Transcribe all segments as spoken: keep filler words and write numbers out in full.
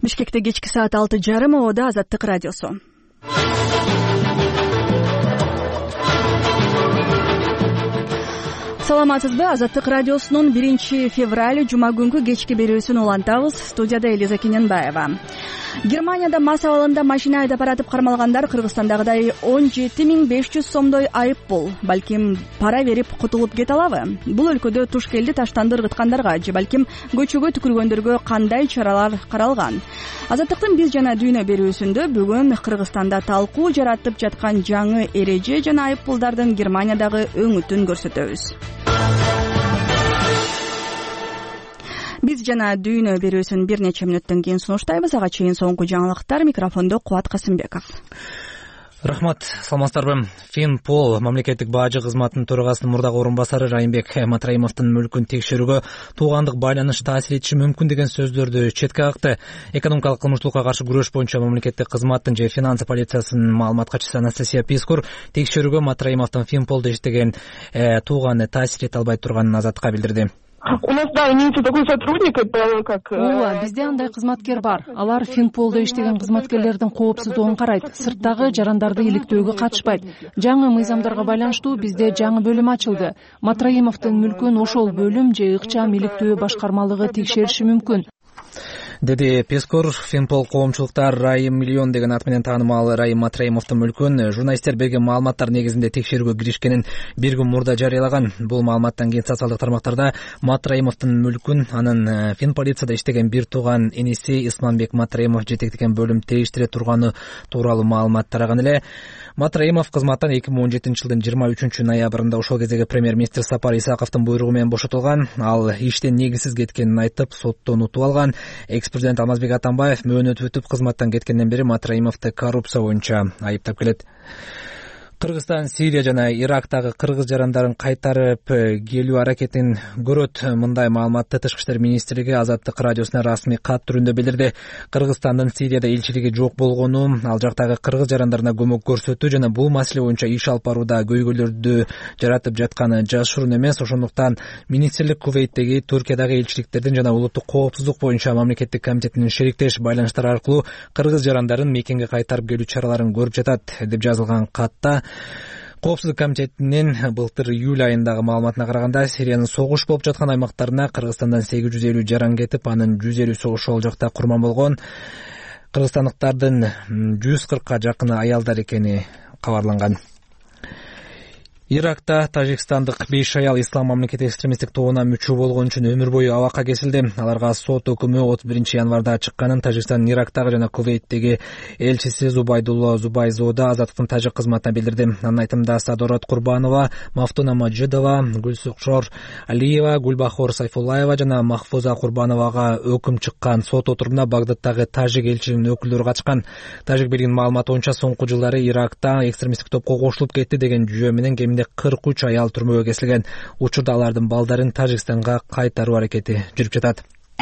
Бишкекте кечки саат алты жарым абада Азаттык радиосу. Саламатсызбы? Азаттык радиосунун биринчи февраль жума күнгү кечки берүүсүн улантабыз. Студияда Элиза Кененбаева. Германияда мас абалында машина айдап баратып кармалгандар Кыргызстандагыдай он жети миң беш жүз сомдой айып бул. Балким пара берип кутулуп кете алабы? Бул өлкөдө Тушкелди таштанды ыргыткандарга же балким көчөгө түкүргөндөргө кандай чаралар каралган? Азаттыктын биз жана дүйнө берүүсүндө бүгүн Кыргызстанда талкуу жаратып жаткан жаңы эреже жана айыппулдардын Германиядагы өңүтүн көрсөтөбүз. Биз жана дүйнө берүүсүн бир нече мүнөттөн кийин сунуштайбыз. Ага чейин соңку жаңылыктар. Микрофондо Кубат Касымбеков. Рахмат, саламатсыздарбы. Финпол мамлекеттик бажы кызматынын төрагасынын мурдагы орун басары Райымбек Матраимовдун мүлкүн текшерүүгө туугандык байланыш таасир этиши мүмкүн деген сөздөрдү четке какты. Экономикалык кылмыштуулукка каршы күрөш боюнча мамлекеттик кызматтын же финансы полициясынын маалымат катчысы Анастасия Пискур текшерүүгө Матраимовдун Финполдо иштеген э, тууганы таасир эте албай турганын Азаттыкка билдирди. У нас, да, имеется такой сотрудник, это как... Ооба, бизде андай кызматкер бар. Алар Финполдо иштеген кызматкерлердин коопсуздугун карайт, сырттагы жарандарды иликтөөгө катышпайт. Жаңы мыйзамдарга байланыштуу бизде жаңы бөлүм ачылды. Матраимовдун мүлкүн ошол бөлүм же ыкчам иликтөө башкармалыгы текшериши мүмкүн, деди Пескор. Финпол коомчулуктар Райым миллион деген ат менен таанымал Райым Матраимовдун мүлкүн журналисттер берген маалыматтар негизинде текшерүүгө киришкенин бир күн мурда жарыялаган. Бул маалыматтан кийин социалдык тармактарда Матраимовдун мүлкүн анын Финполицияда иштеген бир тууган иниси Исманбек Матраимов жетектеген бөлүм териштире турганы тууралуу маалымат тараган эле. Матраимов кызматтан эки миң он жетинчи жылдын жыйырма үчүнчү ноябрында ошол кездеги премьер-министр Сапар Исаковдун буйругу менен бошотулган. Ал иштен негизсиз кеткенин айтып, соттон утуп алган. Экс-президент Алмазбек Атамбаев мөөнөт өтүп кызматтан кеткенден бери Матраимовду коррупция боюнча айыптап келет. Кыргызстан Сирия жана Ирактагы кыргыз жарандарын кайтарып келүү аракетин көрөт. Мындай маалыматты Тышкы иштер министрлиги Азаттык радиосуна расмий кат түрүндө билдирди. Кыргызстандын Сирияда элчилиги жок болгону, ал жактагы кыргыз жарандарына көмөк көрсөтүү жана бул маселе боюнча иш алып барууда көйгөйлөрдү жаратып жатканы жашыруун эмес. Ошондуктан министрлик Кувейттеги, Түркиядагы элчиликтердин жана улуттук коопсуздук боюнча мамлекеттик комитетинин шериктеш байланыштары аркылуу кыргыз жарандарын мекенге кайтарып келүү чараларын көрүп жатат деп жазылган катта. Коопсуздук комитетинин былтыр июль айындагы маалыматына караганда, Сириянын согуш болуп жаткан аймактарына Кыргызстандан сегиз жүз элүү жаран кетип, анын жүз элүүсү ошол жакта курман болгон. Кыргызстандыктардын жүз кыркка жакыны аялдар экени кабарланган. Иракта тажикстандык беш аял ислам мамлекети экстремисттик тобуна мүчө болгон үчүн өмүр бою абакка кесилди. Аларга сот өкүмү отуз биринчи январда чыкканын Тажикстандын Ирактагы жана Кувейттеги элчиси Зубайдулла Зубайзода Азаттыктын тажик кызматына билдирди. Анын айтымында Садорат Курбанова, Мафтуна Маджидова, Гүлсукшор Алиева, Гүлбахор Сайфуллаева жана Махфуза Курбановага өкүм чыккан. Сот отурумуна Багдадтагы тажик элчилигинин өкүлдөрү катышкан. Тажик бийлигинин маалыматы боюнча соңку жылдары Иракта экстремисттик топко кошулуп кетти деген жүйө менен кырк үч аял түрмөгө кесилген. Учурда алардын балдарын Тажикстанга кайтаруу аракети жүрүп жатат.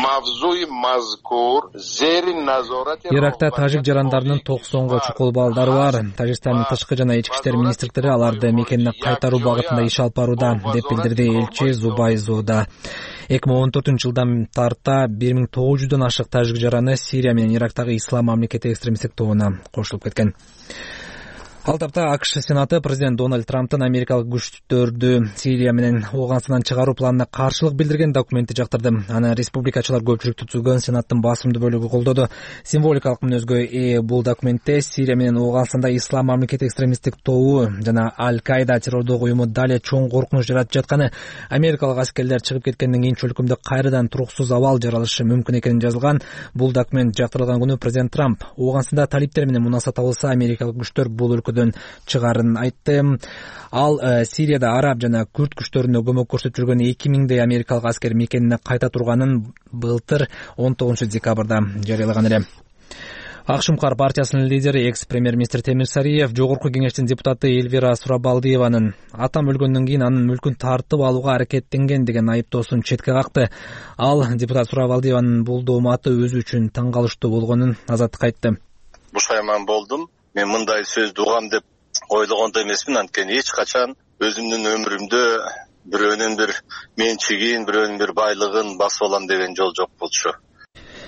Иракта тажик жарандарынын токсонго чукул балдары бар. Тажикстандын тышкы жана ички иштер министрликтери аларды мекенине кайтаруу багытында иш алып барууда деп билдирди элчи Зубайзода. эки миң он төртүнчү жылдан тарта бир миң тогуз жүздөн ашык тажик жараны Сирия менен Ирактагы ислам мамлекети экстремисттик тобуна кошулуп кеткен. Ал тапта АКШ Сенаты президент Дональд Трамптын америкалык күчтөрдү Сирия менен Ооганстандан чыгаруу планына каршылык билдирген документти жактырды. Аны республикачылар көпчүлүктү түзгөн Сенаттын басымдуу бөлүгү колдоду. Символикалык мүнөзгө ээ бул документте Сирия менен Ооганстанда ислам мамлекети экстремисттик тобу жана Аль-Каида террордук уюму дале чоң коркунуч жаратып жатканы, америкалык аскерлер чыгып кеткенден кийин чөлкөмдө кайрадан туруксуз абал жаралышы мүмкүн экенин жазылган. Бул документ жактырылган күнү президент Трамп Ооганстанда талиптер менен мунаса табылса, америкалык күчтөр бул өлкөдөн чыгарын айтты. Ал э, Сирияда араб жана күрд күчтөрүнө көмөк көрсөтүп жүргөн эки миңдей америкалык аскер мекенине кайта турганын былтыр он тогузунчу декабрда жарыялаган эле. Ак Шумкар партиясынын лидери экс-премьер-министр Темир Сариев жогорку кеңештин депутаты Эльвира Сурабалдиеванын атам өлгөндөн кийин анын мүлкүн тартып алууга аракеттенген деген айыптоосун четке какты. Ал депутат Сурабалдиеванын бул дооматы өзү үчүн таң калыштуу болгонун Азаттыкка айтты. Бушайман болдум. Мен мындай сөздү угам деп ойлогондо эмесмин. Анткени эч качан өзүмдүн өмүрүмдө бирөөнүн бир менчигин, бирөөнүн бир байлыгын басып алам деген жол жок болчу.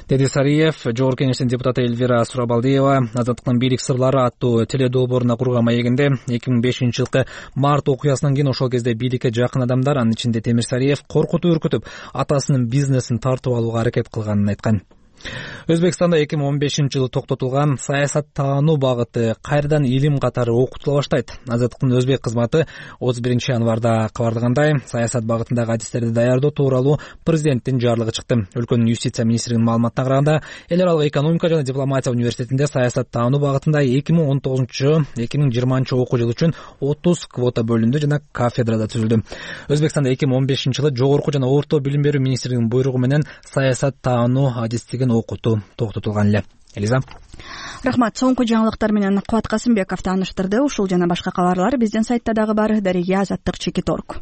деди Сариев. Жогорку Кеңештин депутаты Эльвира Сурабалдиева Азаттыктын бийлик сырлары аттуу теледолбооруна курган маегинде эки миң бешинчи жылкы март окуясынан кийин ошол кезде бийликке жакын адамдар, анын ичинде Темир Сариев, коркутуп үркүтүп атасынын бизнесин тартып алууга аракет кылганын айткан. Өзбекстанда эки миң он бешинчи жылы токтотулган саясаттануу багыты кайрадан илим катары окутула баштайт. Азаттыктын өзбек кызматы отуз биринчи январда кабарлагандай, саясат багытындагы адистерди даярдоо тууралуу президенттин жарлыгы чыкты. Өлкөнүн юстиция министринин маалыматына караганда, эл аралык экономика жана дипломатия университетинде саясаттануу багытында эки миң он тогузунчу эки миң жыйырманчы окуу жылы үчүн отуз квота бөлүндү жана кафедрада түзүлдү. Өзбекстанда эки миң он бешинчи жылы жогорку жана орто билим берүү министринин буйругу менен саясаттануу адистигин окутуу токтотулган эле. Элиза. Рахмат. Соңку жаңылыктар менен Кубат Касымбеков тааныштырды. Ушул жана башка кабарлар биздин сайтта дагы бар. Дария Азаттык Чекиторг.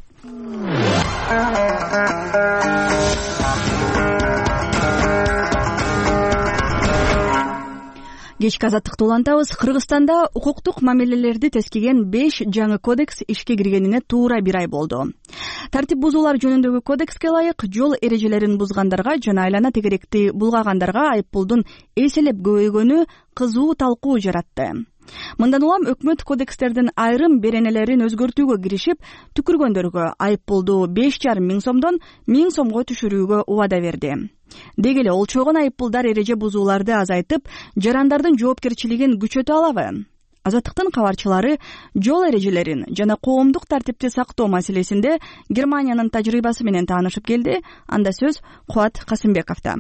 Кечки азаттыкты улантабыз. Кыргызстанда укуктук мамилелерди тескиген беш жаңы кодекс ишке киргенине туура бир ай болду. Тартип бузуулар жөнүндөгү кодекске ылайык жол эрежелерин бузгандарга жана айлана тегеректи булгагандарга айыппулдун эселеп көбөйгөнү кызуу талкуу жаратты. Мындан улам өкмөт кодекстердин айрым беренелерин өзгөртүүгө киришип, түкүргөндөргө айыппулду беш жарым миң сомдон миң сомго түшүрүүгө убада берди. Деги эле олчогон айыппулдар эреже бузууларды азайтып, жарандардын жоопкерчилигин күчөтө алабы? Азаттыктын кабарчылары жол эрежелерин жана коомдук тартипти сактоо маселесинде Германиянын тажрыйбасы менен таанышып келди. Анда сөз Кубат Касымбековдо.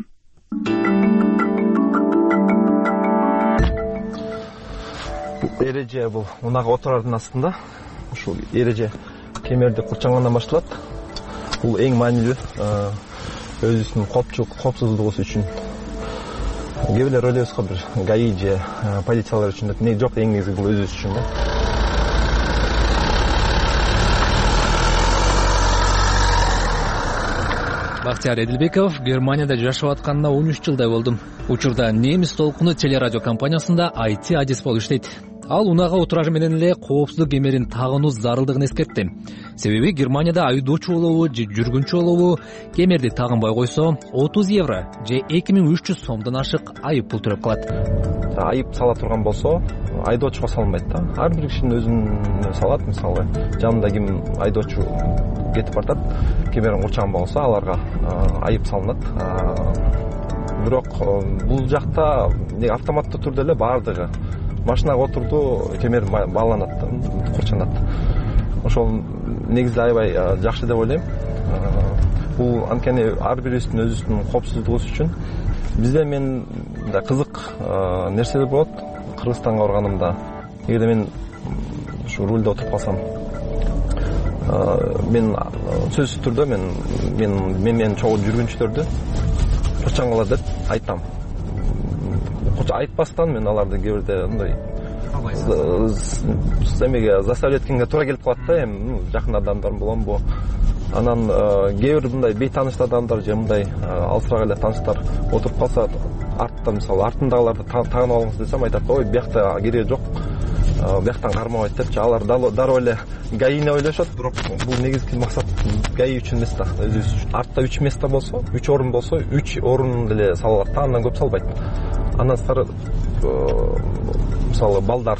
Эреже бул унага отурардын астында. Ушул эреже кемерди курчангандан башталат. Бул эң маанилүү өзүнүн коопсуздугу үчүн. Кээ бирөө ойлойбузго бир гаи же полициялар үчүн не жок, эң негизи бул өзүбүз үчүн да. Бактияр Эдилбеков Германияда жашап атканына он үч жылдай болду. Учурда Немис толкуну телерадио компаниясында ай ти адис болуп иштейт. Ал унага отурары менен эле коопсуздук кемерин тагынуу зарылдыгын эскертти. Себеби Германияда айдоочу болобу же жүргүнчү болобу кемерди тагынбай койсо отуз евро же эки миң үч жүз сомдон ашык айып пул төлөп калат. Айып сала турган болсо айдоочуга салынбайт да. Ар бир кишинин өзүнө салат. Мисалы, жанында ким айдоочу кетип бартат, кемерин курчаган болсо аларга айып салынат. Бирок бул жакта автоматтуу түрдө эле баардыгы машинага отурду, кемер бааланат, курчанат. Ошол негизи аябай жакшы деп ойлойм. Бул анткени ар бирибиздин өзүбүздүн коопсуздугубуз үчүн. Бизде мен кызык нерселер болот. Кыргызстанга барганымда, эгерде мен ушу рулда отуруп калсам, мен сөзсүз түрдө мен мен менен чогуу жүргүнчүлөрдү курчангыла деп айтам. Айтпастан мен аларды кээ бирде мындай эмеге заставлять эткенге туура келип калат да. Эми жакын адамдарым боломбу, анан кээ бир мындай бейтааныш адамдар же мындай алысыраак эле тааныштар отуруп калса, артта мисалы артындагыларды тагынып алыңыз десем, айтат: ой, биякта кереги жок, бияктан кармабайт депчи. Алар дароо эле гаини ойлошот. Бирок бул негизги максат гаи үчүн эмес да, өзүбүз үчүн. Артта үч место болсо, үч орун болсо, үч орун деле салат да, андан көп салбайт. Андан сырткары мисалы балдар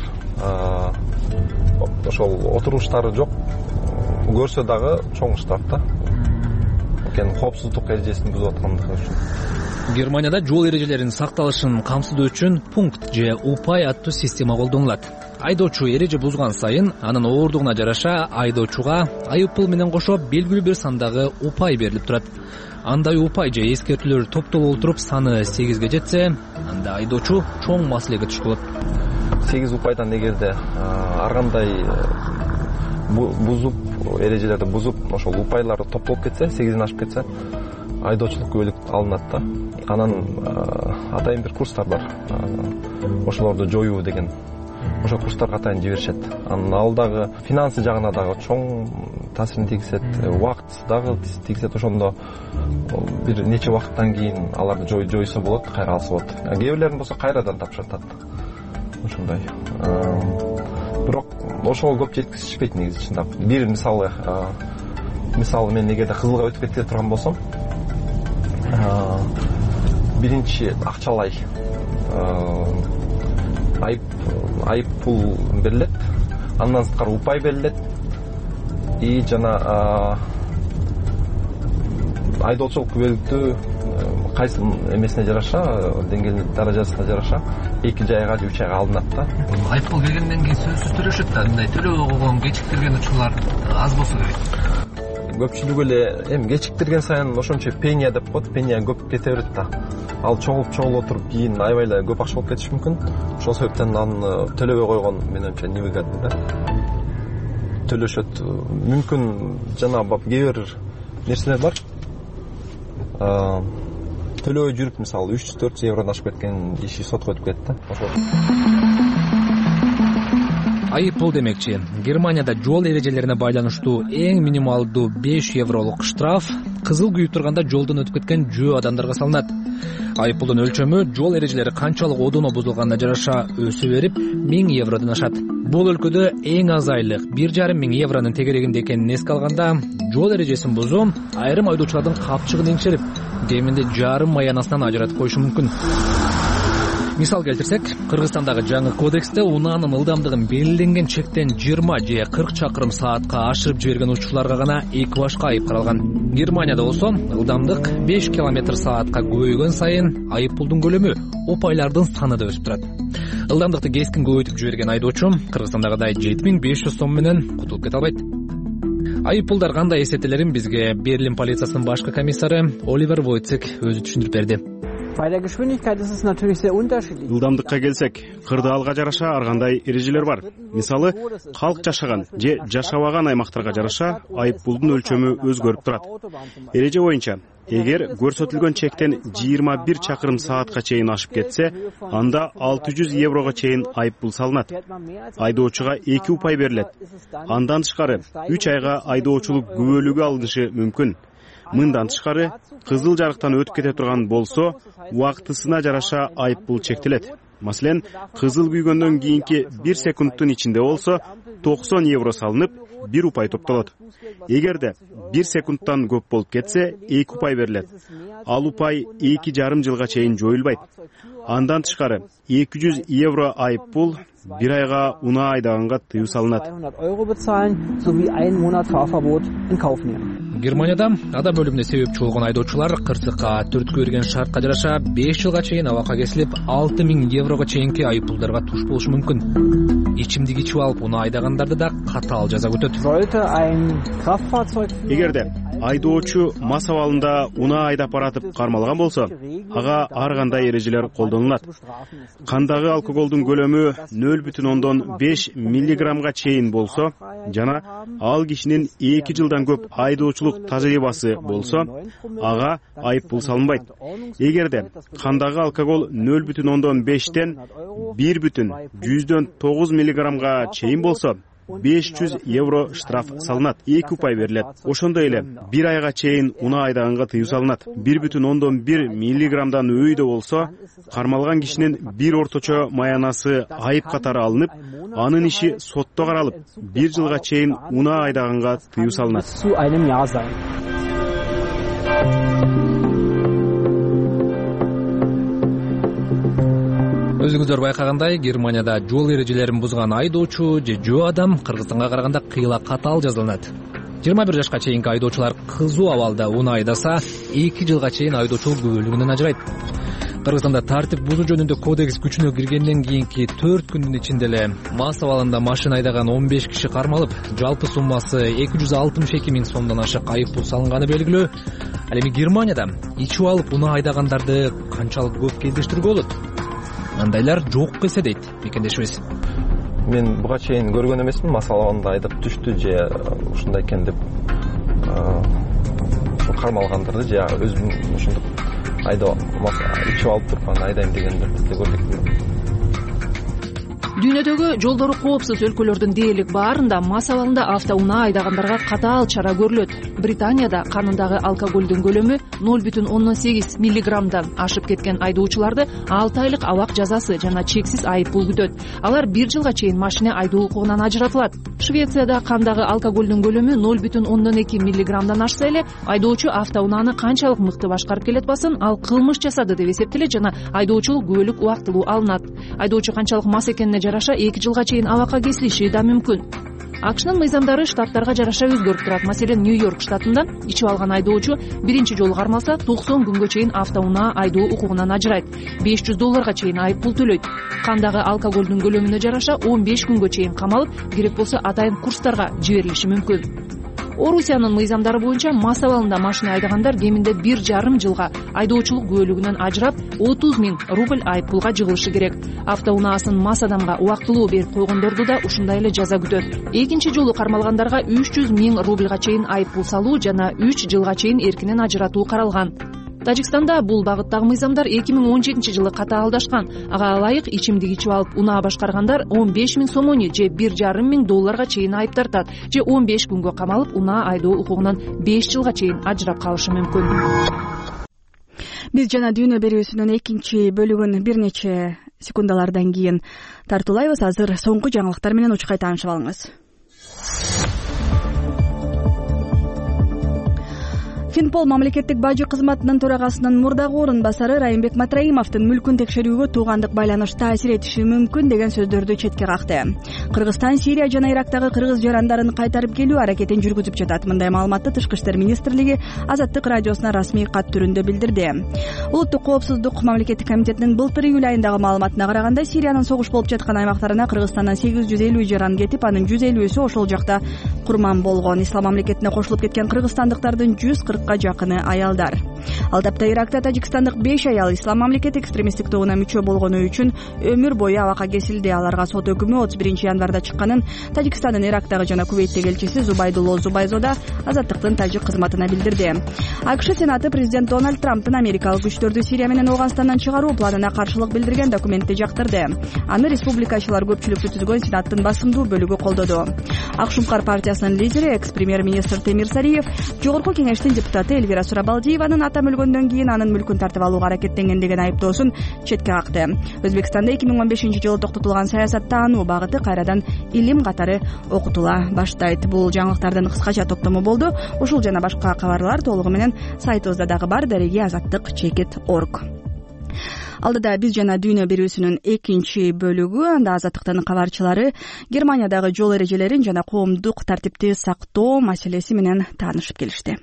ошол отуруштары жок, көрсө дагы чоң штраф да. Анткени коопсуздук эрежесин бузуп аткандыгы үчүн. Германияда жол эрежелеринин сакталышын камсыздоо үчүн пункт же упай аттуу система колдонулат. Айдоочу эреже бузган сайын анын ооругуна жараша айдоочуга айыппул менен кошо белгилүү бир сандагы упай берилип турат. Андай упай же эскертүүлөр топтолуп отуруп саны сегизге жетсе, анда айдоочу чоң маселеге түшүп калат. сегиз упайдан эгерде ар кандай бузуп, эрежелерди бузуп, ошол упайлар топтолуп кетсе, сегизден ашып кетсе, айдоочулук күбөлүк алынат да. Анан атайын бир курстар бар. Ошолорду жоюу деген. Ошол курстарга атайын жиберишет. Анан ал дагы финансы жагына дагы чоң таасирин тийгизет, убакыт дагы тийгизет. Ошондо бир нече убакыттан кийин аларды жойсо болот, кайра алса болот. Кээ бирлерин болсо кайрадан тапшыртат. Ошондой. Бирок ошого көп жеткизишпейт негизи чындап. Бир мисалы, мисалы мен эгерде кызылга өтүп кете турган болсом, биринчи акчалай айып айып пул берилет, андан сырткары упай берилет и жана айдоочулук күбөлүктүү кайсы эмесине жараша, деңгээлине, даражасына жараша эки айга же үч айга алынат да. Айып пул бергенден кийин сөзсүз төлөшөт да, мындай төлөбөй койгон, кечиктирген учурлар аз болсо керек. Көпчүлүгү эле эми кечиктирген сайын ошончо пения деп коет, пения көп кете берет да. Ал чогулуп чогулуп отуруп кийин аябай эле көп акча болуп кетиши мүмкүн. Ошол себептен аны төлөбөй койгон мен оюмча невыгодный да. Төлөшөт. Мүмкүн жана кээ бир нерселер бар. Төлөбөй жүрүп, мисалы үч жүз төрт жүз евродон ашып кеткен иши сотко өтүп кетти да. Айып пул демекчи, Германияда жол эрежелерине байланыштуу эң минималдуу беш евролук штраф кызыл күйүп турганда жолдон өтүп кеткен жөө адамдарга салынат. Айып пулдун өлчөмү жол эрежелери канчалык одоно бузулганына жараша өсө берип миң евродон ашат. Бул өлкөдө эң аз айлык бир жарым миң евронун тегерегинде экенин эске алганда, жол эрежесин бузуу айрым айдоочулардын капчыгын эңшерип, кеминде жарым маянасынан ажыратып коюшу мүмкүн. Мисал келтирсек, Кыргызстандагы жаңы кодексте унаанын ылдамдыгын белгиленген чектен жыйырма же кырк чакырым саатка ашырып жиберген учурларга гана экипажга айып каралган. Германияда болсо ылдамдык беш километр саатка көбөйгөн сайын айып пулдун көлөмү, опайлардын саны да өсүп турат. Ылдамдыкты кескин көбөйтүп жиберген айдоочу Кыргызстандагыдай жети миң беш жүз сом менен кутулуп кете албайт. Айып пулдар кандай эсептелерин бизге Берлин полициясынын башкы комиссары Оливер Войцек өзү түшүндүрүп берди. Ылдамдыкка келсек, кырдаалга жараша ар кандай эрежелер бар. Мисалы, калк жашаган же жашабаган аймактарга жараша айып пулдун өлчөмү өзгөрүп турат. Эреже боюнча, эгер көрсөтүлгөн чектен жыйырма бир чакырым саатка чейин ашып кетсе, анда алты жүз еврого чейин айып пул салынат. Айдоочуга эки упай берилет. Андан тышкары үч айга айдоочулук күбөлүгү алынышы мүмкүн. Мындан тышкары, кызыл жарыктан өтүп кете турган болсо, убактысына жараша айып пул чектелет. Маселен, кызыл күйгөндөн кийинки бир секундтун ичинде болсо, токсон евро салынып, бир упай топтолот. Эгерде бир секундтан көп болуп кетсе, эки упай берилет. Ал упай эки жарым жылга чейин жоюлбайт. Андан тышкары, эки жүз евро айып пул бир айга унаа айдаганга тыюу салынат. Германияда адам өлүмүнө себепчи болгон айдоочулар кырсыкка төрткө берген шартка жараша беш жылга чейин абакка кесилип, алты миң еврого чейинки айып пулдарга туш болушу мүмкүн. Ичимдик ичип алып унаа айдагандарды да катаал жаза күтөт. Эгерде айдоочу мас абалында унаа айдап баратып кармалган болсо, ага ар кандай эрежелер колдонулат. Кандагы алкоголдун көлөмү нөл бүтүн ондон беш миллиграммга чейин болсо жана ал кишинин эки жылдан көп айдоочулук тажрыйбасы болсо, ага айып пул салынбайт. Эгерде кандагы алкогол нөл бүтүн ондон бештен бир бүтүн жүздөн тогуз миллиграммга чейин болсо, беш жүз евро штраф салынат, эки упай берилет. Ошондой эле бир айга чейин унаа айдаганга тыюу салынат. бир бүтүн ондон бир миллиграммдан өйдө болсо, кармалган кишинин бир орточо маянасы айып катары алынып, анын иши сотто каралып, бир жылга чейин унаа айдаганга тыюу салынат. Өзүңүздөр байкагандай, Германияда жол эрежелерин бузган айдоочу же жөө адам Кыргызстанга караганда кыйла катаал жазаланат. жыйырма бир жашка чейинки айдоочулар кызуу абалда унаа айдаса, эки жылга чейин айдоочулук күбөлүгүнөн ажырайт. Кыргызстанда тартип бузуу жөнүндө кодекс күчүнө киргенден кийинки төрт күндүн ичинде эле мас абалында машина айдаган он беш киши кармалып, жалпы суммасы эки жүз алтымыш эки миң сомдон ашык айып пул салынганы белгилүү. Ал эми Германияда ичип алып унаа айдагандарды канчалык көп кездештирүүгө болот? Андайлар жок келсе дейт мекендешибиз. Мен буга чейин көргөн эмесмин, масаланда айдап түштү же ушундай экен деп кармалгандарды же өзүм ушундук айда ичип алып туруп аны айдайм дегендерди көрдүк. Дүйнөдөгү жолдору коопсуз өлкөлөрдүн дээрлик баарында мас абалында автоунаа айдагандарга катаал чара көрүлөт. Британияда канындагы алкоголдун көлөмү ноль бүтүн ондон сегиз миллиграммдан ашып кеткен айдоочуларды алты айлык абак жазасы жана чексиз айыппул күтөт. Алар бир жылга чейин машина айдоо укугунан ажыратылат. Швецияда кандагы алкоголдун көлөмү ноль бүтүн ондон эки миллиграммдан ашса эле айдоочу автоунааны канчалык мыкты башкарып келет бассын, ал кылмыш жасады деп эсептелет жана айдоочулук күбөлүк убактылуу алынат. Айдоочу канчалык мас экенине жараша эки жылга чейин абакка кесилиши да мүмкүн. АКШнын мыйзамдары штаттарга жараша өзгөрүп турат. Маселен, Нью-Йорк штатында ичип алган айдоочу биринчи жолу кармалса токсон күнгө чейин автоунаа айдоо укугунан ажырайт. беш жүз долларга чейин айыппул төлөйт. Кандагы алкоголдун көлөмүнө жараша он беш күнгө чейин камалып, керек болсо атайын курстарга жиберилиши мүмкүн. Орусиянын мыйзамдары боюнча мас абалында машина айдагандар кеминде бир жарым жылга айдоочулук күбөлүгүнөн ажырап отуз миң рубль айыппулга жыгылышы керек. Автоунаасын мас адамга убактылуу берип койгондорду да ушундай эле жаза күтөт. Экинчи жолу кармалгандарга үч жүз миң рубльга чейин айыппул салуу жана үч жылга чейин эркинен ажыратуу каралган. Тажикстанда бул багыттагы мыйзамдар эки миң он жетинчи жылы катаалдашкан. Ага ылайык ичимдик ичип алып унаа башкаргандар он беш миң сомони же бир жарым миң долларга чейин айып тартат, же он беш күнгө камалып унаа айдоо укугунан беш жылга чейин ажырап калышы мүмкүн. Биз жана дүйнө берүүсүнүн экинчи бөлүгүн бир нече секундалардан кийин тартуулайбыз. Азыр соңку жаңылыктар менен учкай таанышып алыңыз. Финпол мамлекеттик бажы кызматынын төрагасынын мурдагы орун басары Райымбек Матраимовдун мүлкүн текшерүүгө туугандык байланыш таасир этиши мүмкүн деген сөздөрдү четке какты. Кыргызстан Сирия жана Ирактагы кыргыз жарандарын кайтарып келүү аракетин жүргүзүп жатат. Мындай маалыматты Тышкы иштер министрлиги Азаттык радиосуна расмий кат түрүндө билдирди. Улуттук коопсуздук мамлекеттик комитетинин былтыр июль айындагы маалыматына караганда, Сириянын согуш болуп жаткан аймактарына Кыргызстандан сегиз жүз элүү жаран кетип, анын жүз элүүсү ошол жакта курман болгон. Ислам мамлекетине кошулуп кеткен кыргызстандыктардын жүз кыркка жакыны аялдар. Ал тапта Иракта тажикстандык беш аял Ислам мамлекети экстремисттик тобуна мүчө болгону үчүн өмүр бою абакка кесилди. Аларга сот өкүмү отуз биринчи январда чыкканын Тажикстандын Ирактагы жана Кувейттеги элчиси Зубайдулло Зубайзода Азаттыктын тажик кызматына билдирди. АКШ Сенаты президент Дональд Трамптын америкалык күчтөрдү Сирия менен Ооганстандан чыгаруу планына каршылык билдирген документти жактырды. Аны республикачылар көпчүлүктү түзгөн Сенаттын басымдуу бөлүгү колдоду. Ак Шумкар партиясынын лидери, экс-премьер-министр Темир Сариев, жогорку кеңештин депутаты Эльвира Сурабалдиеванын атам өлгөндөн кийин анын мүлкүн тартып алууга аракеттенген деген айыптоосун четке какты. Өзбекстанда эки миң он бешинчи жылы токтотулган саясаттаануу багыты кайрадан илим катары окутула баштайт. Бул жаңылыктардын кыскача топтому болду. Ушул жана башка кабарлар толугу менен сайтыбызда дагы бар. Дареги азаттык чекит точка орг. Алдыда биз жана дүйнө берүүсүнүн экинчи бөлүгү, анда Азаттыктын кабарчылары Германиядагы жол эрежелерин жана коомдук тартипти сактоо маселеси менен таанышып келишти.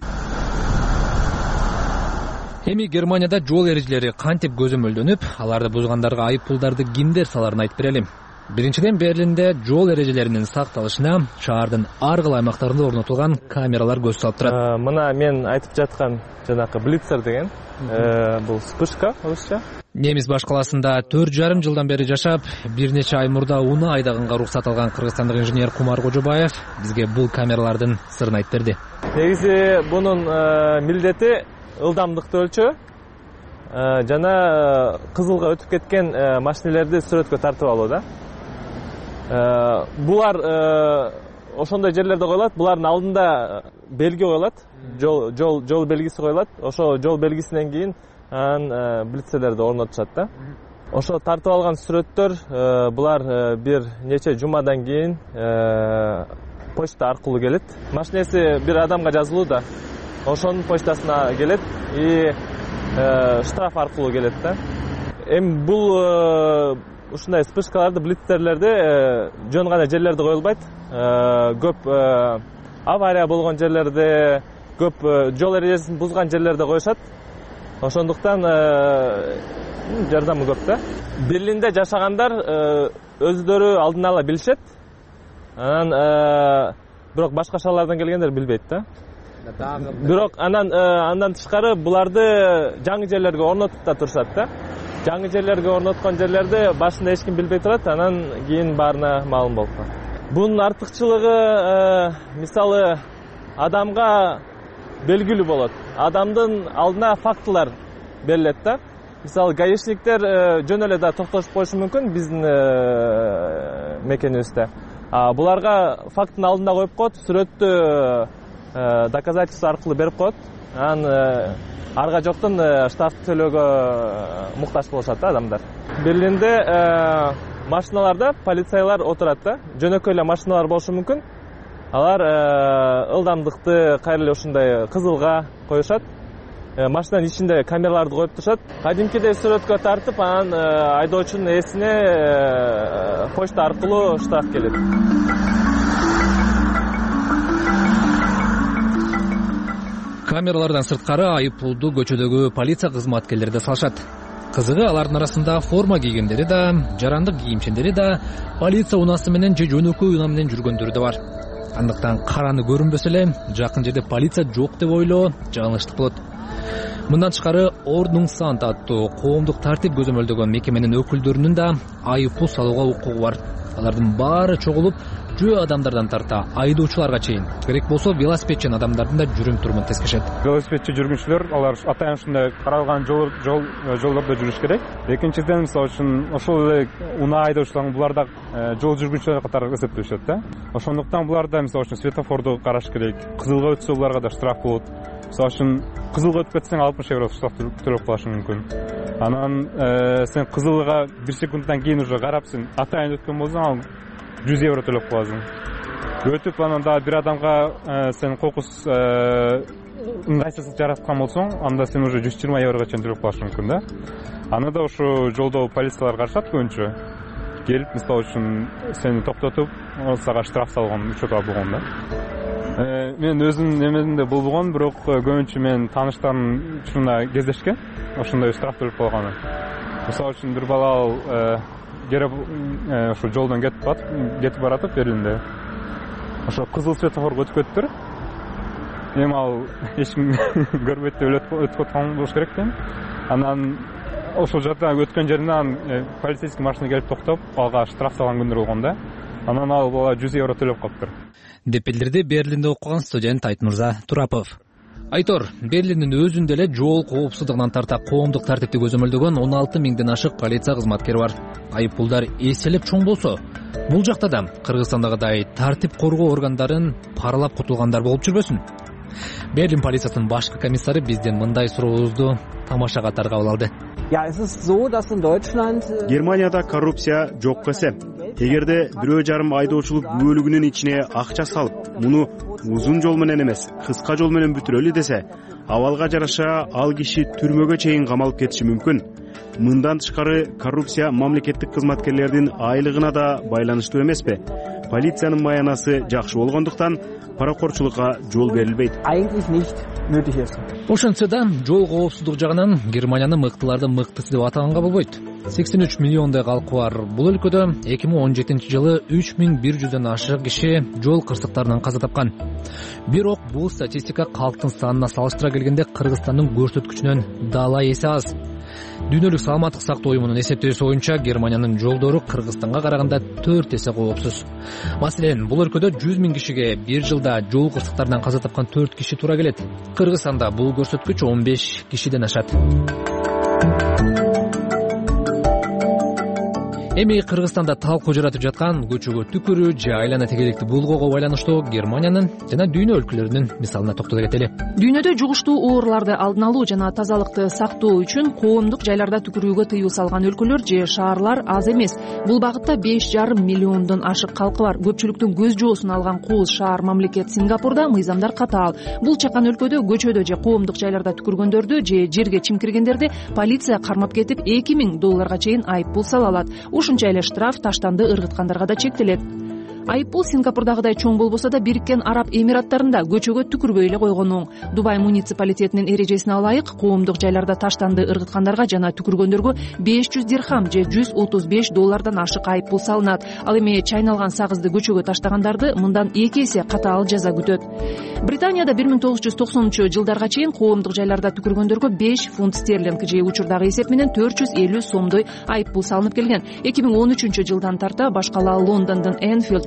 Эми Германияда жол эрежелери кантип көзөмөлдөнүп, аларды бузгандарга айыппулдарды кимдер саларын айтып берели. Биринчиден, Берлинде жол эрежелеринин сакталышына шаардын ар кыл аймактарында орнотулган камералар көз салып турат. Мына мен айтып жаткан жанакы блицер деген бул вспышка орусча. Немис баш каласында төрт жарым жылдан бери жашап, бир нече ай мурда унаа айдаганга уруксат алган кыргызстандык инженер Кумар Кожобаев бизге бул камералардын сырын айтып берди. Негизи бунун милдети ылдамдыкты өлчөө жана кызылга өтүп кеткен машинелерди сүрөткө тартып алуу да. Булар ошондой жерлерде коюлат. Булардын алдында белги коюлат, жол жол жол белгиси коюлат. Ошо жол белгисинен кийин анан блицерлерди орнотушат да. Ошо тартып алган сүрөттөр булар бир нече жумадан кийин почта аркылуу келет. Машинеси бир адамга жазылуу да. Ошонун почтасына келет и штраф аркылуу келет да. Эми бул ушундай вспышкаларды, блицерлерди жөн гана жерлерде коюлбайт. Көп авария болгон жерлерде, көп жол эрежесин бузган жерлерде коюшат. Ошондуктан жардамы көп да. Берлинде жашагандар өздөрү алдын ала билишет. Анан бирок башка шаарлардан келгендер билбейт да. Бирок анан андан тышкары буларды жаңы жерлерге орнотуп да турушат да. Жаңы жерлерге орноткон жерлерде башында эч ким билбей турат, анан кийин баарына маалым болуп калат. Бунун артыкчылыгы мисалы адамга белгилүү болот. Адамдын алдына фактылар берилет да. мисалы гаишниктер жөн эле да токтотуп коюшу мүмкүн биздин мекенибизде. Буларга фактын алдында коюп коет, сүрөттү доказательство аркылуу берип коет. Анан арга жоктон штраф төлөөгө муктаж болушат да адамдар. Берлинде машиналарда полициялар отурат да. Жөнөкөй эле машиналар болушу мүмкүн. Алар ылдамдыкты кайра эле ушундай кызылга коюшат. Машинанын ичинде камераларды коюп турушат. Кадимкидей сүрөткө тартып, анан айдоочунун ээсине почта аркылуу штраф келет. Камералардан сырткары айыппулду көчөдөгү полиция кызматкерлери да салышат. Кызыгы алардын арасында форма кийгендери да, жарандык кийимчендери да, полиция унаасы менен же жөнөкөй унаа менен жүргөндөрү да бар. Андыктан караны көрүнбөсө эле жакын жерде полиция жок деп ойлоо жаңылыштык болот. Мындан тышкары Ordnungsamt аттуу коомдук тартип көзөмөлдөгөн мекеменин өкүлдөрүнүн да айыппул салууга укугу бар. Алардын баары чогулуп, жөө адамдардан тарта айдоочуларга чейин, керек болсо велосипедчен адамдардын да жүрүм-турумун тескешет. Велосипедчи жүргүнчүлөр алар атайын ушундай каралган жол жол жолдордо жүрүш керек. Экинчиден, мисалы үчүн ошол эле унаа айдоочулар булар да жол жүргүнчүлөр катары эсептелишет да. Ошондуктан булар да мисалы үчүн светофорду караш керек. Кызылга өтсө буларга да штраф болот. Мисалы үчүн кызылга өтүп кетсең алтымыш евро штраф төлөп калышың мүмкүн. Анан сен кызылга бир секундтан кийин уже карап сен атайын өткөн болсоң ал жүз евро төлөп каласың. Өтүп анан да бир адамга сен кокус ыңгайсыздык жараткан болсоң, анда сен уже жүз жыйырма еврого чейин төлөп калышың мүмкүн да. Аны да ошо жолдо полициялар карашат көбүнчө. Келип, мисалы үчүн сени токтотуп, сага штраф салган учурда болгон да. Мен өзүм немесинде болбогон, бирок көбүнчө мен тааныштарым учурунда кездешкен. Ошондой штраф төлөп калганы. Мисалы үчүн бир бала ал кереп ошо жолдон кетип бат, кетип баратып Берлинде. Ошо кызыл светофорго өтүп кетиптир. Эми ал эч ким көрбөйт деп өтүп аткан болуш керек дейм. Анан ошол жерде өткөн жеринен полицейский машина келип токтоп, ага штраф салган күндөр болгон да. Анан ал бала жүз евро төлөп калыптыр. Деп билдирди Берлинде окуган студент Айтмырза Турапов. Айтор, Берлиндин өзүндө эле жол коопсуздугунан тарта коомдук тартипти көзөмөлдөгөн он алты миңден ашык полиция кызматкери бар. Айыппулдар эселеп чоң болсо, бул жакта да Кыргызстандагыдай тартип коргоо органдарын паралап кутулгандар болуп жүрбөсүн. Берлин полициясынын башкы комиссары бизден мындай сурообузду тамаша катары кабыл алды. Германияда коррупция жок эсе. Эгерде бирөө жарым айдоочулук бөлүгүнүн ичине акча салып, муну узун жол менен эмес, кыска жол менен бүтүрөлү десе, абалга жараша ал киши түрмөгө чейин камалып кетиши мүмкүн. Мындан тышкары коррупция мамлекеттик кызматкерлердин айлыгына да байланыштуу эмеспи? Полициянын маянасы жакшы болгондуктан паракорчулукка жол берилбейт. Ошентсе да жол коопсуздук жагынан Германияны мыктыларды мыктысы деп атаганга болбойт. сексен үч миллиондой калкы бар бул өлкөдө эки миң он жетинчи жылы үч миң бир жүздөн ашык киши жол кырсыктарынан каза тапкан. Бирок бул статистика калктын санына салыштыра келгенде Кыргызстандын көрсөткүчүнөн дала эсе аз. Дүйнөлүк саламаттык сактоо уюмунун эсептөөсү боюнча Германиянын жолдору Кыргызстанга караганда төрт эсе коопсуз. Маселен, бул өлкөдө жүз миң кишиге бир жылда жол кырсыктарынан каза тапкан төрт киши туура келет. Кыргызстанда бул көрсөткүч он беш кишиден ашат. Эми Кыргызстанда талкуу жаратып жаткан көчөгө түкүрүү же айлана тегеликти булгоого байланыштуу Германиянын жана дүйнө өлкөлөрүнүн мисалына токтоло кетели. Дүйнөдө жугуштуу ооруларды алдын алуу жана тазалыкты сактоо үчүн коомдук жайларда түкүрүүгө тыюу салган өлкөлөр же шаарлар аз эмес. Бул багытта беш жарым миллиондон ашык калкы бар. Көпчүлүктүн көз жоосун алган кооз шаар мамлекет Сингапурда мыйзамдар катаал. Бул чакан өлкөдө көчөдө же коомдук жайларда түкүргөндөрдү же жерге чимкиргендерди полиция кармап кетип эки миң долларга чейин айыппул сала алат. Ушунча эле штраф таштанды ыргыткандарга да чектелет. Айыппул Сингапурдагыдай чоң болбосо да Бириккен Араб Эмираттарында көчөгө түкүрбөй эле койгон оң. Дубай муниципалитетинин эрежесине ылайык коомдук жайларда таштанды ыргыткандарга жана түкүргөндөргө беш жүз дирхам же жүз отуз беш доллардан ашык айыппул салынат. Ал эми чайналган сагызды көчөгө таштагандарды мындан эки эсе катаал жаза күтөт. Британияда бир миң тогуз жүз токсонунчу жылдарга чейин коомдук жайларда түкүргөндөргө беш фунт стерлинг же учурдагы эсеп менен төрт жүз элүү сомдой айыппул салынып келген. эки миң он үчүнчү жылдан тарта башкала Лондондун Энфилд,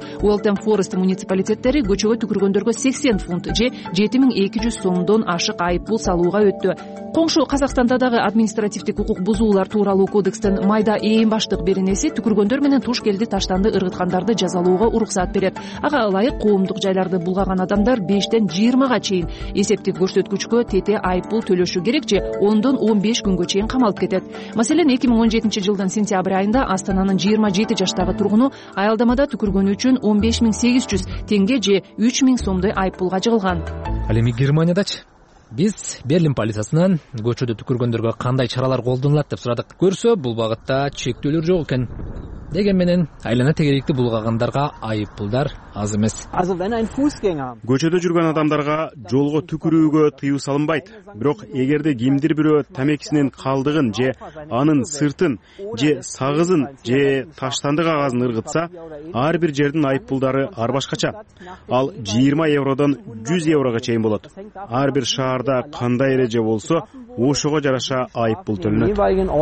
Уэлтон Форест муниципалитеттери көчөгө түкүргөндөргө сексен фунт же жети миң эки жүз сомдон ашык айып пул салууга өттү. Коңшу Казакстанда дагы административдик укук бузуулар тууралуу кодекстин майда эң баштык беренеси түкүргөндөр менен туш келди таштанды ыргыткандарды жазалоого уруксат берет. Ага ылайык коомдук жайларды булгаган адамдар бештен жыйырмага чейин эсептик көрсөткүчкө тете айып пул төлөшү керек же ондон он беш күнгө чейин камалып кетет. Маселен, эки миң он жетинчи жылдын сентябрь айында Астананын жыйырма жети жаштагы тургуну аялдамада түкүргөнү үчүн он беш миң сегиз жүз теңге же үч миң сомдой айып пулга жыгылган. Ал эми Германиядачы биз Берлин полициясынан көчөдө түкүргөндөргө кандай чаралар колдонулат деп сурадык. Көрсө, бул багытта чектөөлөр жок экен. Деген менен айлана тегеректи булгагандарга айып пулдар аз эмес. Көчөдө жүргөн адамдарга жолго түкүрүүгө тыюу салынбайт. Бирок эгерде кимдир бирөө тамекисинин калдыгын же анын сыртын же сагызын же таштанды кагазын ыргытса, ар бир жердин айып пулдары ар башкача. Ал жыйырма евродон жүз еврого чейин болот. Ар бир шаарда кандай эреже болсо, ошого жараша айып пул төлөнөт.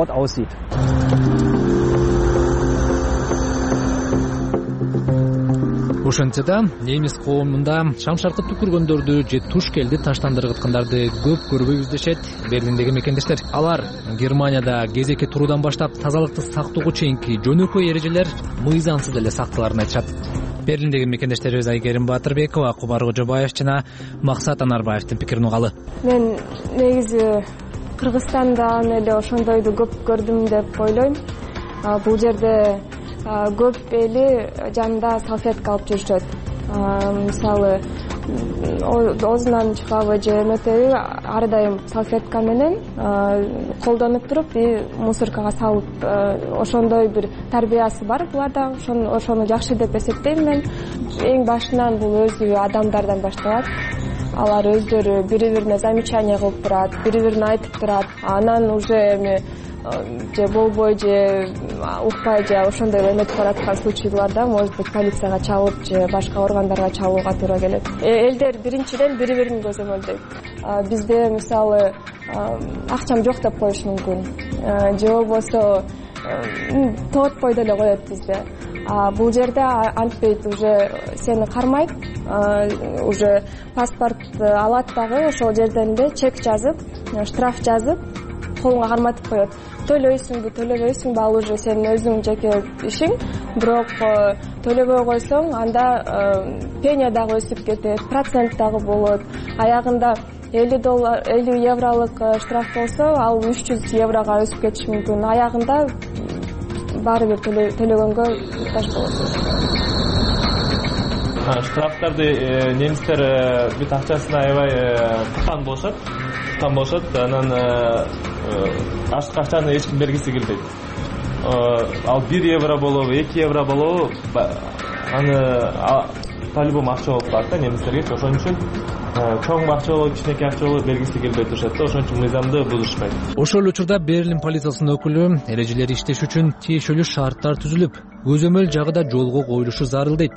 Ошентсе да немис коомунда шамшаркы түкүргөндөрдү же туш келди таштандыргыткандарды көп көрбөйбүз дешет Берлиндеги мекендештер. Алар Германияда кезекке туруудан баштап тазалыкты сактоого чейинки жөнөкөй эрежелер мыйзамсыз эле сакталарын айтышат. Берлиндеги мекендештерибиз Айгерим Батырбекова, Кубар Кожобаев жана Максат Анарбаевдин пикирин угалы. Мен негизи Кыргызстанда эле ошондойду көп көрдүм деп ойлойм. Бул жерде көп эли жанында салфетка алып жүрүшөт. Мисалы, оозунан чыгабы же эметеби ар дайым салфетка менен колдонуп туруп, мусоркага салып, ошондой бир тарбиясы бар буларда. Ошону жакшы деп эсептейм мен. Эң башынан бул өзү адамдардан башталат. Алар өздөрү бири-бирине замечание кылып турат, бири-бирине айтып турат. Анан уже эми же болбой же укпай же ошондой эметип бараткан случайларда может быть полицияга чалып же башка органдарга чалууга туура келет. Элдер биринчиден бири-бирин көзөмөлдөйт. Бизде мисалы акчам жок деп коюш мүмкүн. Же болбосо тоотпой деле коет бизде. Бул жерде антпейт, уже сени кармайт, уже паспорт алат дагы ошол жерден эле чек жазып, штраф жазып, колуңа карматып коет. Төлөйсүңбү, төлөбөйсүңбү, ал уже сенин өзүң жеке ишиң. Бирок төлөбөй койсоң, анда пеня дагы өсүп кетет, процент дагы болот. Аягында элүү доллар, элүү евролук штраф болсо, ал үч жүз еврого өсүп кетиши мүмкүн. Аягында баары бир төлөгөнгө муктаж болосуз. Штрафтарды немистер бүт акчасына аябай туккан болушат. Туккан болушат. Анан ашык акчаны эч ким бергиси келбейт. Ал бир евро болобу, эки евро болобу, аны по-любому акча болуп калат да немистерге. Ошон үчүн чоң акча болобу, кичинекей акча болобу бергиси келбей турушат да. Ошон үчүн мыйзамды бузушпайт. Ошол эле учурда Берлин полициясынын өкүлү эрежелер иштеш үчүн тиешелүү шарттар түзүлүп, көзөмөл жагы да жолго коюлушу зарыл дейт.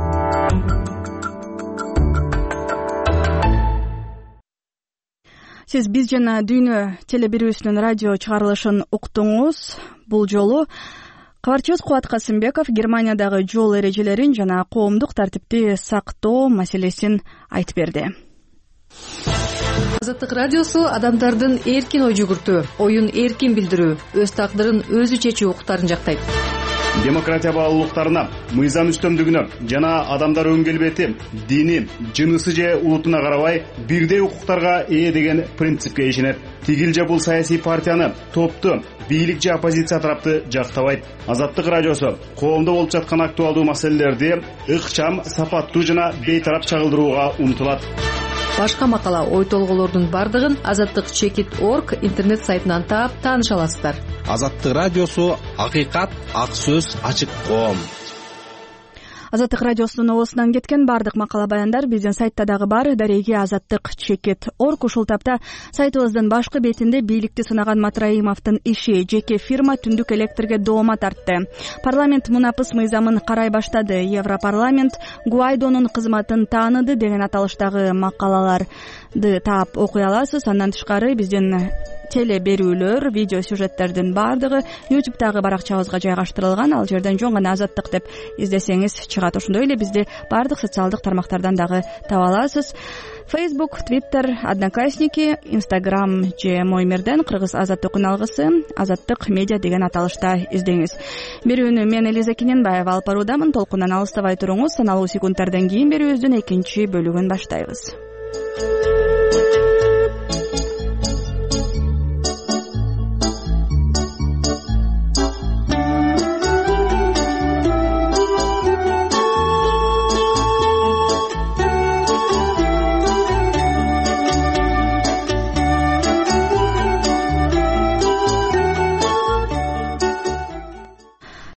Сиз биз жана Дүйнө телебирүүсүнүн радио чыгарылышын уктуңуз. Бул жолу кабарчыбыз Кубат Касымбеков Германиядагы жол эрежелерин жана коомдук тартипти сактоо маселесин айтып берди. Азаттык радиосу адамдардын эркин ой жүгүртүү, оюн эркин билдирүү, өз тагдырын өзү чечүү укуктарын жактайт. Демократия баалуулуктарына, мыйзам үстөмдүгүнө жана адамдар өң келбети, дини, жынысы же улутуна карабай бирдей укуктарга ээ деген принципке ишенет. Тигил же бул саясий партияны, топту, бийлик же оппозиция тарапты жактабайт. Азаттык радиосу коомдо болуп жаткан актуалдуу маселелерди ыкчам, сапаттуу жана бейтарап чагылдырууга умтулат. Башка макала, ой толголордун бардыгын азаттык чекит точка орг интернет сайтынан таап тааныша аласыздар. Азаттык радиосу акыйкат, ак сөз, ачык коом. Азаттык радиосунун оосунан кеткен бардык макала баяндар биздин сайтта дагы бар. Дареги азаттык чекит точка орг. Ушул тапта сайтыбыздын башкы бетинде бийликти сынаган Матраимовдун иши, жеке фирма түндүк электрге доома тартты. Парламент мунапыс мыйзамын карай баштады. Европарламент Гуайдонун кызматын тааныды деген аталыштагы макалалар таап окуй аласыз. Андан тышкары биздин теле берүүлөр, видео сюжеттердин баардыгы ютубтагы баракчабызга жайгаштырылган. Ал жерден жөн гана азаттык деп издесеңиз чыгат. Ошондой эле бизди баардык социалдык тармактардан дагы таба аласыз. Facebook, Twitter, Одноклассники, Instagram же Моймерден Кыргыз азаттык үналгысы, Азаттык медиа деген аталышта издеңиз. Берүүнү мен Элиза Кененбаева алып баруудамын. Толкундан алыстабай туруңуз. Саналуу секундтардан кийин берүүбүздүн экинчи бөлүгүн баштайбыз.